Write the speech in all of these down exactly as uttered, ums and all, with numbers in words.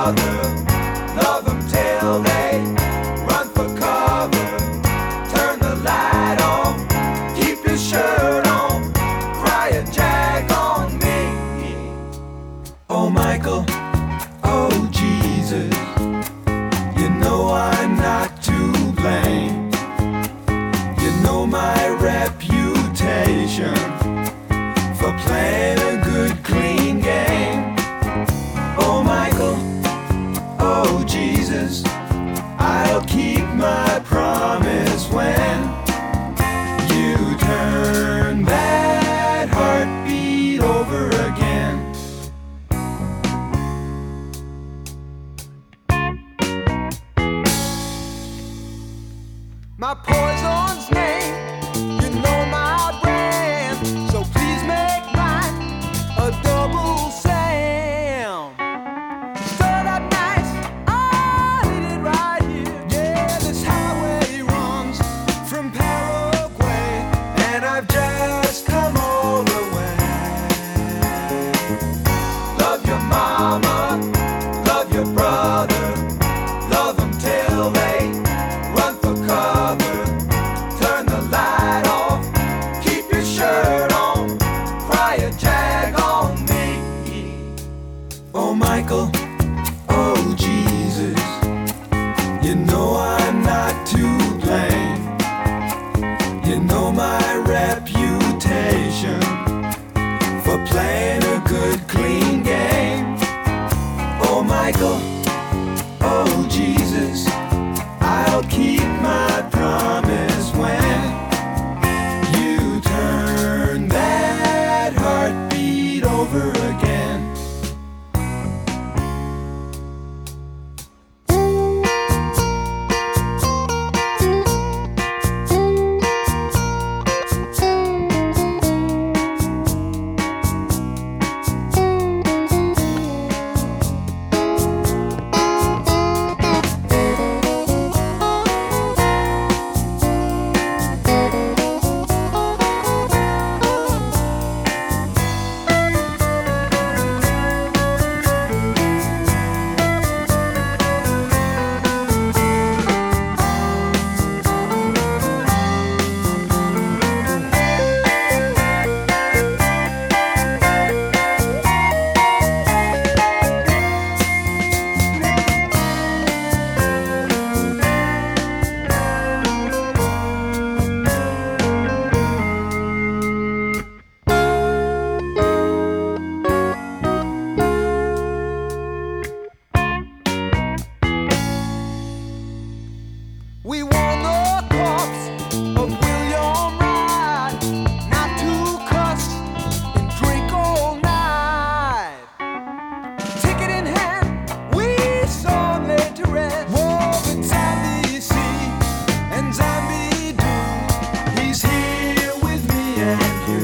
brother. Love them till they run for cover. Turn the light on, keep your shirt on, cry a jag on me. Oh Michael, oh Jesus, you know I'm not to blame. You know my reputation for playing a good clean game. Oh Michael, oh Jesus, I'll keep my promise when you turn that heartbeat over again. My poison's name, you know my brand, so please make mine a double slam. Start up nice, I hit it right here. Yeah, this highway runs from Paraguay, and I've just come all the way. Love your mama, love your brother, love them till they run for cover. Turn the light off, keep your shirt on, cry a jag on me. Oh Michael, oh Jesus, you know I'm not to blame. You know my reputation for playing a good clean game. Oh Michael, oh Jesus, I'll keep my promise when you turn that heartbeat over again. We won the corpse of William Wright, not to cuss and drink all night. Ticket in hand, we saw him laid to rest. War with Zombie C and Zombie Do. He's here with me and you.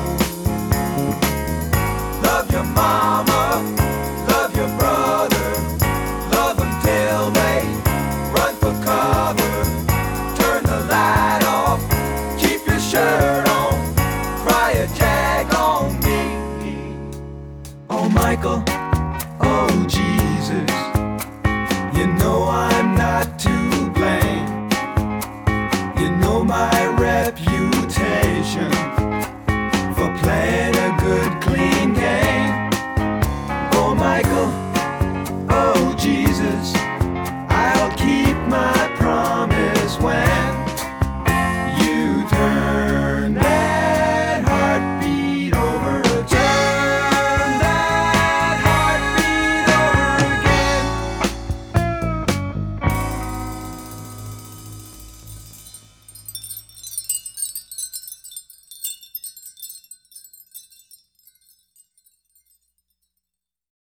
Love your mama, love your brother, love them till they run for cover. Turn the light off, keep your shirt on, cry a jag on me. Oh Michael, oh Jesus, you know I'm not to blame. You know my reputation for playing a good clean game. Oh Michael,